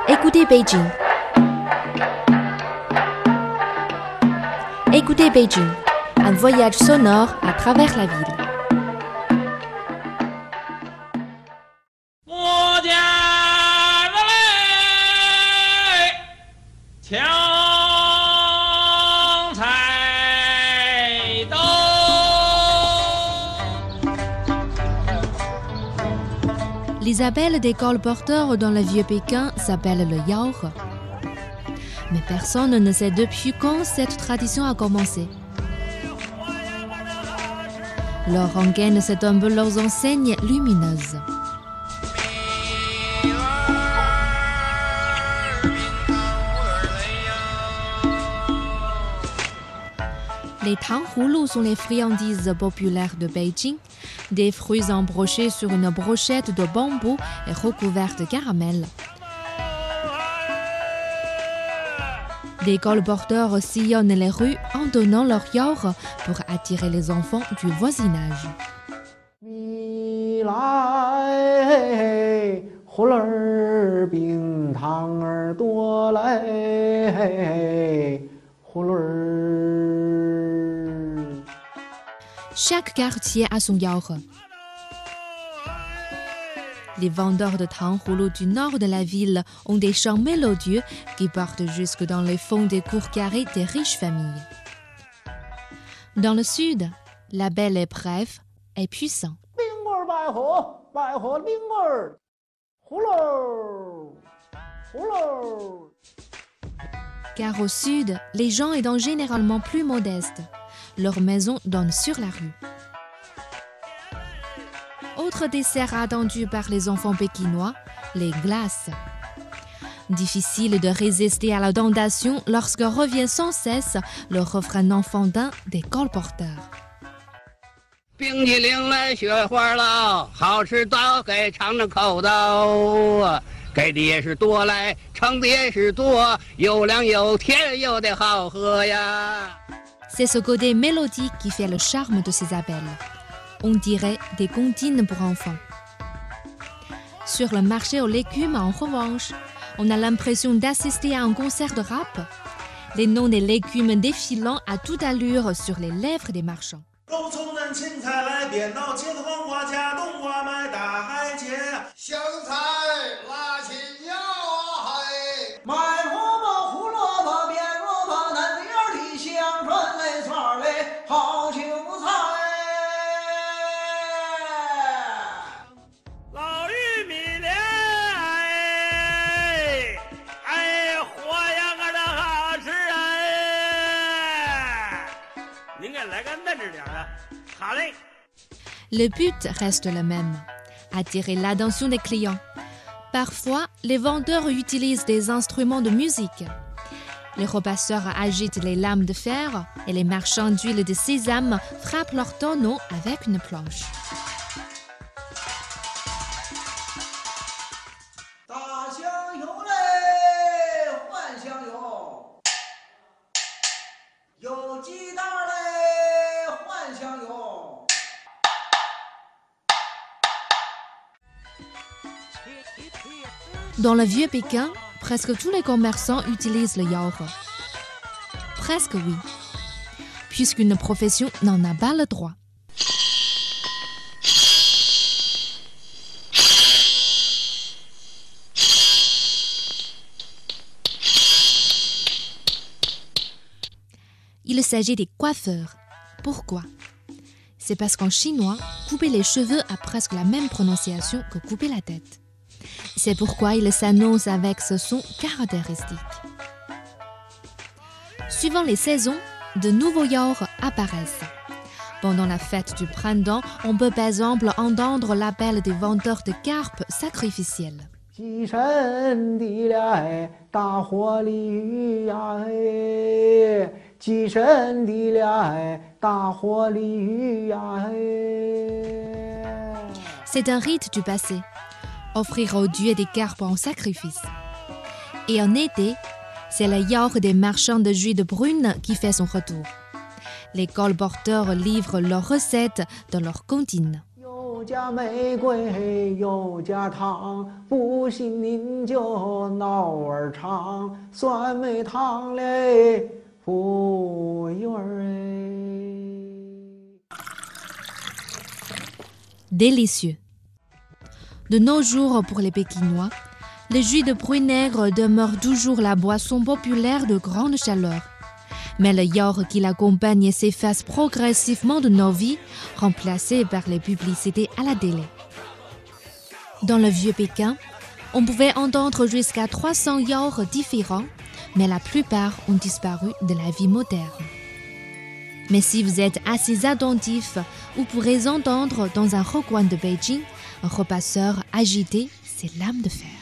Écoutez Beijing. Écoutez Beijing, un voyage sonore à travers la ville. Les abeilles des colporteurs dans le vieux Pékin s'appellent le yaourt. Mais personne ne sait depuis quand cette tradition a commencé. Leur rengaine, c'est un peu leurs enseignes lumineuses. Les tanghulu sont les friandises populaires de Beijing, des fruits embrochés sur une brochette de bambou et recouverts de caramel. Des colporteurs sillonnent les rues en donnant leur yaourt pour attirer les enfants du voisinage. Chaque quartier a son yaourt. Les vendeurs de tanghulu du nord de la ville ont des chants mélodieux qui partent jusque dans les fonds des cours carrés des riches familles. Dans le sud, la belle épreuve est puissante. Car au sud, les gens étant généralement plus modestes, leurs maisons donnent sur la rue. Autre dessert attendu par les enfants pékinois, les glaces. Difficile de résister à la tentation lorsque revient sans cesse le refrain enfantin des colporteurs. 冰淇淋来雪花了，好吃到给尝尝口到，给的也是多来，盛的也是多，又凉又甜又得好喝呀。 C'est ce côté mélodique qui fait le charme de ces abeilles. On dirait des comptines pour enfants. Sur le marché aux légumes, en revanche, on a l'impression d'assister à un concert de rap. Les noms des légumes défilant à toute allure sur les lèvres des marchands. Le but reste le même, attirer l'attention des clients. Parfois, les vendeurs utilisent des instruments de musique. Les repasseurs agitent les lames de fer et les marchands d'huile de sésame frappent leurs tonneaux avec une planche. Dans le vieux Pékin, presque tous les commerçants utilisent le yaourt. Presque oui, puisqu'une profession n'en a pas le droit. Il s'agit des coiffeurs. Pourquoi? C'est parce qu'en chinois, couper les cheveux a presque la même prononciation que couper la tête. C'est pourquoi il s'annonce avec ce son caractéristique. Suivant les saisons, de nouveaux yaourts apparaissent. Pendant la fête du printemps, on peut par exemple entendre l'appel des vendeurs de carpes sacrificielles. C'est un rite du passé. Offrir aux dieux des carpes en sacrifice. Et en été, c'est le yaourt des marchands de jus de prune qui fait son retour. Les colporteurs livrent leurs recettes dans leurs cantines. 有加玫瑰有加糖，不信您就闹儿尝，酸梅汤嘞不远哎。 Délicieux. De nos jours, pour les Pékinois, le jus de fruits nègres demeure toujours la boisson populaire de grande chaleur. Mais le yaourt qui l'accompagne s'efface progressivement de nos vies, remplacé par les publicités à la télé. Dans le vieux Pékin, on pouvait entendre jusqu'à 300 yaourts différents, mais la plupart ont disparu de la vie moderne. Mais si vous êtes assez attentif, vous pourrez entendre dans un recoin de Beijing un repasseur agité ses lames de fer.